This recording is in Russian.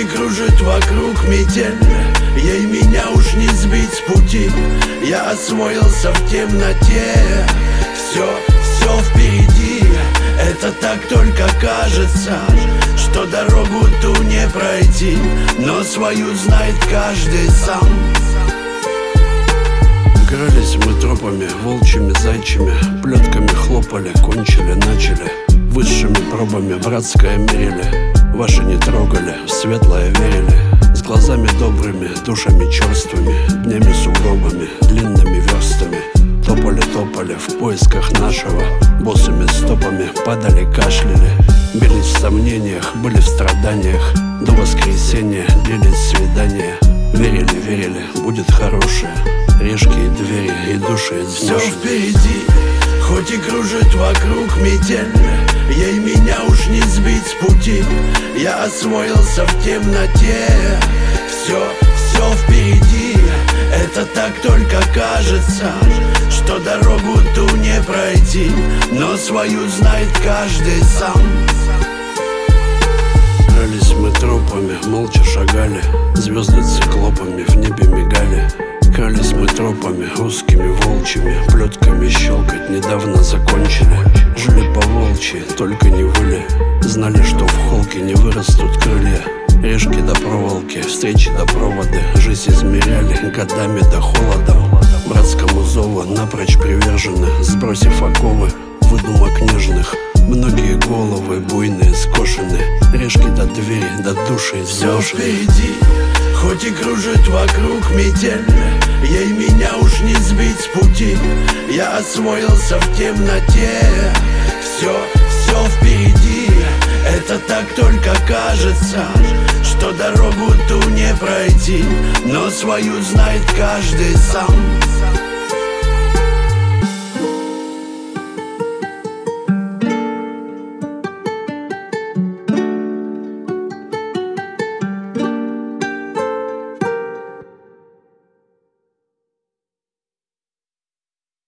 и кружит вокруг метель, ей меня уж не сбить с пути. Я освоился в темноте, все впереди. Это так только кажется, что дорогу ту не пройти, но свою знает каждый сам. Крались мы тропами, волчьими, зайчими, плетками хлопали, кончили, начали. Высшими пробами братское мерили, ваши не трогали, в светлое верили. С глазами добрыми, душами черствыми, днями сугробами, длинными верстами. Топали в поисках нашего, босыми стопами падали, кашляли. Бились в сомнениях, были в страданиях, до воскресенья длились свидания. Верили, будет хорошее, решки и двери, и души все впереди, хоть и кружит вокруг метель, ей меня уж не сбить с пути. Я освоился в темноте, все впереди. Это так только кажется, что дорогу ту не пройти, но свою знает каждый сам. Крались мы тропами, молча шагали, звезды циклопами в небе мигали. Крались мы тропами, узкими волчьими, плетками щелкать недавно закончили. Жили по-волчьи, только не выли, знали, что в холке не вырастут крылья. Решки до проволоки, встречи до проводы, жизнь измеряли годами до холода. Братскому зову напрочь привержены, сбросив оковы выдумок нежных. Многие головы буйные скошены, решки до двери, до души все впереди, хоть и кружит вокруг метель, ей меня уж не сбить с пути. Я освоился в темноте, все впереди. Это так только кажется, что дорогу ту не пройти, но свою знает каждый сам.